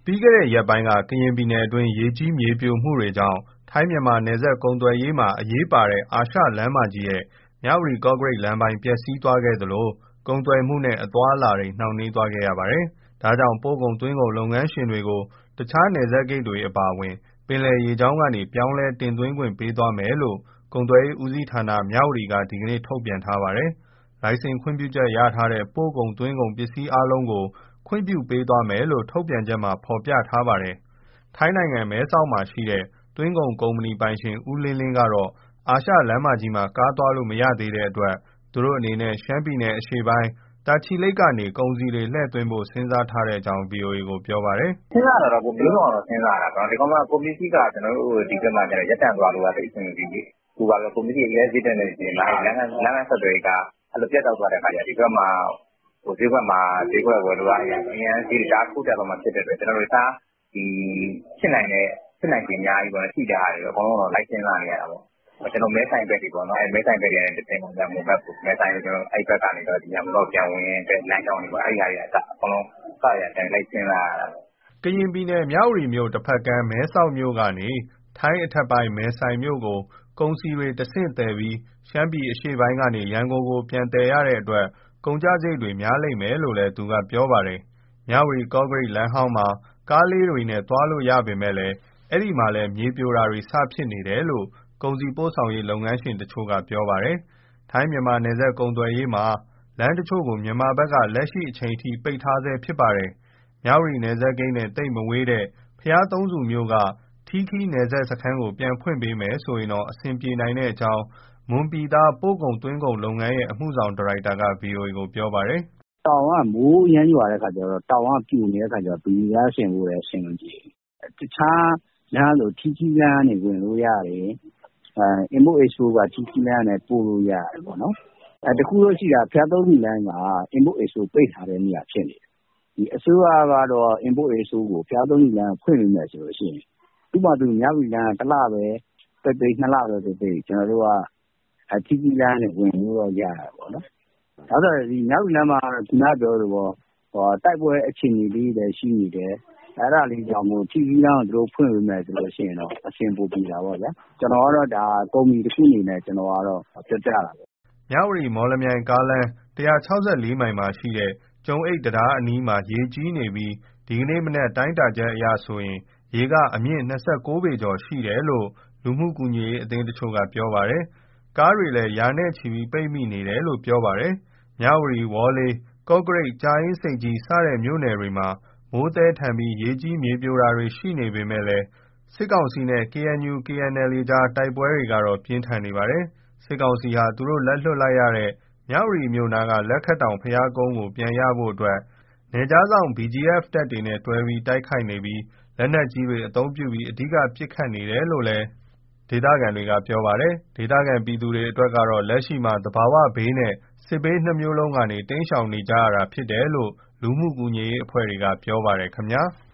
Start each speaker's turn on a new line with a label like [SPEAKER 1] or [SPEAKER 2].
[SPEAKER 1] ပြီးခဲ့တဲ့ရက်ပိုင်းက ကရင်ပြည်နယ်အတွင်း ရေကြီးမြေပြိုမှုတွေကြောင့် ထိုင်းမြန်မာနယ်စပ်ကုန်သွယ်ရေးမှာ အရေးပါတဲ့ အာရှလမ်းမကြီးရဲ့ မြဝတီ-ကော့ကရိတ်လမ်းပိုင်း ပျက်စီးသွားခဲ့သလို ကုန်သွယ်မှုနဲ့ အသွားအလာတွေ နှောင့်နှေးသွားခဲ့ရပါတယ်။ ဒါကြောင့် ပို့ကုန်သွင်းကုန်လုပ်ငန်းရှင်တွေကို တခြားနယ်စပ်ဂိတ်တွေအပါအဝင် ပင်လယ်ရေကြောင်းကနေ ပြောင်းလဲတင်သွင်းခွင့်ပေးသွားမယ်လို့ ကုန်သွယ်ရေးဦးစီးဌာန က ဒီနေ့ ထုတ်ပြန်ထားပါတယ်။ လိုင်စင်ခွင့်ပြုချက်ရထားတဲ့ ပို့ကုန်သွင်းကုန်ပစ္စည်းအားလုံးကို ခွင့်ပြုပေးသွားမယ်လို့ ထုတ်ပြန်ချက်မှာ ဖော်ပြထားပါတယ်။ ထိုင်းနိုင်ငံ မဲဆောက်မှာရှိတဲ့ သွင်းကုန်ကုမ္ပဏီပိုင်ရှင် ဦးလင်းလင်းကတော့ အာရှလမ်းမကြီးမှာ ကားသွားလို့မရသေးတဲ့အတွက် သူတို့အနေနဲ့ ရှမ်းပြည်နယ်အရှေ့ပိုင်း တာချီလိတ်ကနေ ကုန်စည်တွေလှည့်သွင်းဖို့ စဉ်းစားထားကြောင်း ဗွီအိုအေကို ပြောပါတယ်
[SPEAKER 2] ။ "စဉ်းစားတာတော့ မျိုးစုံတော့စဉ်းစားရတာပေါ့။ ဒီကောင်ကကုန်ပစ္စည်းက ကျနော်တို့ဒီဘက်မှာရပ်တန့်သွားလို့က သိပ်အဆင်မပြေဘူး။ အခုကုန်ပစ္စည်းအရမ်းဈေးတက်နေတဲ့အချိန်မှာ လမ်းပန်းဆက်သွယ်ရေးကပြတ်တောက်သွားတဲ့အခါကျတော့ ဒီဘက်မှာဈေးကွက်ဝယ်လိုအားအရမ်းဈေးတအားထိုးတက်သွားမှာဖြစ်တဲ့အတွက် ကျနော်တို့တခြားဖြစ်နိုင်ခြေအများကြီးပေါ့နော်။ ရှိတဲ့ဟာတွေအကုန်လုံးတော့လိုက်စဉ်းစားနေရတာပေါ့။ ကျနော်တို့မဲဆိုင်ဘက်တွေပေါ့နော်။ မဲဆိုင်ဘက်တွေကနေတဆင့် ရန်ကုန်ဘက်ကိုမဲဆိုင်တို့အဲဒီဘက်ကနေ ရန်ကုန်ဘက်ကိုပြန်ဝင်တဲ့လမ်းကြောင်းတွေပေါ့။ အဲဟာတွေကအစအကုန်လုံးအစအရာပြန်လိုက်စဉ်းစားရတာပေါ့။
[SPEAKER 1] " ကရင်ပြည်နယ် မြဝတီမြို့ တဖက်ကမ်း မဲဆောက်မြို့ကနေ ထိုင်းအထက်ပိုင်း မယ်ဆိုင်မြို့ကို ကုန်စည်တွေတဆင့်သယ်ပြီး ရှမ်းပြည်အရှေ့ပိုင်းကနေ ရန်ကုန်ကို ပြန်သယ်ရတဲ့အတွက် ကုန်ကျစရိတ်တွေများလိမ့်မယ်လို့လည်း သူကပြောပါတယ်။ မြဝတီ-ကော့ကရိတ်လမ်းဟောင်းမှာ ကားလေးတွေနဲ့ သွားလို့ရပေမဲ့ အဲဒီမှာလည်း မြေပြိုတာတွေ စဖြစ်နေတယ်လို့ ကုန်စည်ပို့ဆောင်ရေးလုပ်ငန်းရှင်တချို့က ပြောပါတယ်။ ထိုင်းမြန်မာနယ်စပ်ကုန်သွယ်ရေးမှာ လမ်းတချို့ကို မြန်မာဘက်က လက်ရှိအချိန်ထိ ပိတ်ထားဆဲဖြစ်ပါတယ်။ မြဝတီနယ်စပ်ဂိတ်နဲ့ သိပ်မဝေးတဲ့ ဘုရားသုံးဆူမြို့က ထီးခီးနယ်စပ်စခန်းကို ပြန်ဖွင့်ပေးမယ်ဆိုရင်တော့ အဆင်ပြေနိုင်ကြောင်း မွန်ပြည်သား ပို့ကုန်သွင်းကုန်လုပ်ငန်းရဲ့ အမှုဆောင်ဒါရိုက်တာက ဗွီအိုအေကို ပြောပါတယ်
[SPEAKER 3] ။ "တောင်ကမိုးအရမ်းရွာတဲ့အခါကျတော့ တောင်ကပြိုနေတဲ့အခါကျတော့ ဘီးကားဆင်ဖို့လည်းအဆင်မပြေဘူး။ တခြားလမ်းဆိုထီးခီးလမ်းကနေဝင်လို့ရတယ်။ Import Export ကထီးခီးလမ်းကနေပို့လို့ရတယ်ပေါ့နော်။ တခုတော့ရှိတာ ဘုရားသုံးဆူလမ်းက Import Export ပိတ်ထားတဲ့နေရာဖြစ်နေတယ်။ အစိုးရကတော့ Import Export ကိုဘုရားသုံးဆူလမ်းကဖွင့်ပေးမယ်ဆိုရင် သူ့ဟာသူ မြဝတီလမ်းက ၁ လပဲပိတ်ပိတ်၊ ၂ လပဲပိတ်ပိတ် ကျနော်တို့ကထီးခီးလမ်းကနေဝင်လို့တော့ရတယ်ပေါ့နော်။ နောက်တော့မြဝတီလမ်းမှာ ခုနကပြောသလိုတိုက်ပွဲအခြေအနေလေးတွေလည်းရှိနေတယ်။ အဲဒါလေးကြောင့်မို့ထီးခီးလမ်းကိုသူတို့ဖွင့်ပေးမယ်ဆိုရင်တော့ အဆင်ပိုပြေတာပေါ့ဗျာ။ ကျနော်ကတော့ဒါကုမ္ပဏီတခုအနေနဲ့ပြောပြတာပေါ့။
[SPEAKER 1] " မြဝတီ-မော်လမြိုင်ကားလမ်း ၁၆၄ မိုင်မှာရှိတဲ့ ကျုံအိတ်တံတားအနီးမှာ ရေကြီးနေပြီး ဒီနေ့မနက်တိုင်းတာချက်အရဆိုရင် ရေကအမြင့် ၂၉ ပေကျော်ရှိတယ်လို့ လူမှုကူညီရေးအသင်းတချို့က ပြောပါတယ်။ ကားတွေလည်း ရာနဲ့ချီပိတ်မိနေတယ်လို့ ပြောပါတယ်။ မြဝတီ၊ ဝေါ်လေ၊ ကော့ကရိတ်၊ ကြာအင်းဆိပ်ကြီး စတဲ့မြို့နယ်တွေမှာ မိုးသည်းထန်ပြီး ရေကြီးမြေပြိုတာတွေရှိနေပေမဲ့ စစ်ကောင်စီနဲ့ KNU/KNLA ကြား တိုက်ပွဲတွေကတော့ ပြင်းထန်နေပါတယ်။ စစ်ကောင်စီဟာ သူတို့လက်လွှတ်လိုက်ရတဲ့ မြဝတီမြို့နားက လက်ခတ်တောင်ဘုရားကုန်းကို ပြန်ရဖို့အတွက် နယ်ခြားစောင့် BGF တပ်တွေနဲ့တွဲပြီး တိုက်ခိုက်နေပြီး လက်နက်ကြီးတွေအသုံးပြုပြီး အဓိကပစ်ခတ်နေတယ်လို့လည်း ဒေသခံတွေက ပြောပါတယ်။ ဒေသခံပြည်သူတွေအတွက်ကတော့ လက်ရှိမှာ သဘာဝဘေးနဲ့ စစ်ဘေးနှစ်မျိုးလုံးကနေ တိမ်းရှောင်နေကြရတာဖြစ်တယ်လို့ လူမှုကူညီရေးအဖွဲ့တွေက ပြောပါတယ်ခင်ဗျာ။